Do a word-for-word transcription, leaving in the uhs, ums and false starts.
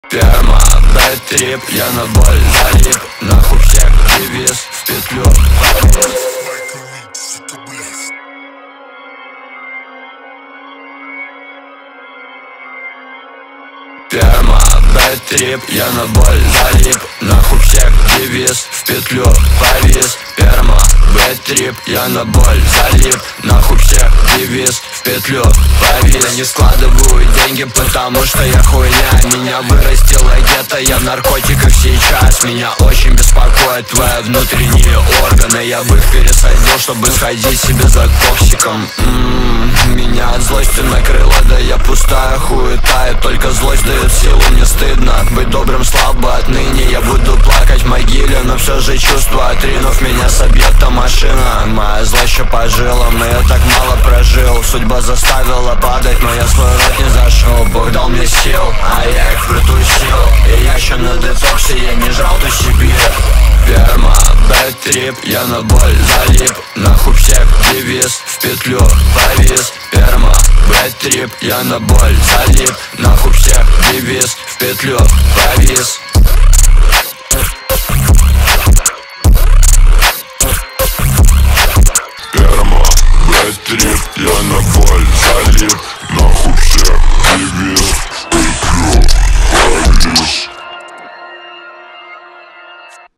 Перма, бэт-трип, я на боль залип. Нахуй всех девиз, в петлю повис. Перма, бэт-трип, я на боль залип. Нахуй всех девиз, в петлю повис. Перма, бэт-трип, я на боль залип. Нахуй всех девиз, в петлю повис. Я не складываю деньги, потому что я хуйня. Меня вырастила гетто, я в наркотиках сейчас. Меня очень беспокоят твои внутренние органы. Я бы их пересадил, чтобы сходить себе за коксиком. М-м-м, Меня от злости накрыло, да я пустая хуета. И только злость дает силу, мне стыдно быть добрым слабо. Отныне я буду плакать в могиле, но все же чувство, отринув меня с объекта машина. Моя злость еще по жилам, но я так мало прожил. Судьба заставила падать, но я свой рот не зашел. Бог дал мне сил, а я их притусил. И я еще на детоксе, я не жал до себе. Перма, бэт-трип, я на боль залип. Нахуй всех девиз, в петлю повис. Перма, бэт-трип, я на боль залип. Нахуй всех девиз, в петлю повис. Перма, бэт-трип, я на боль залип.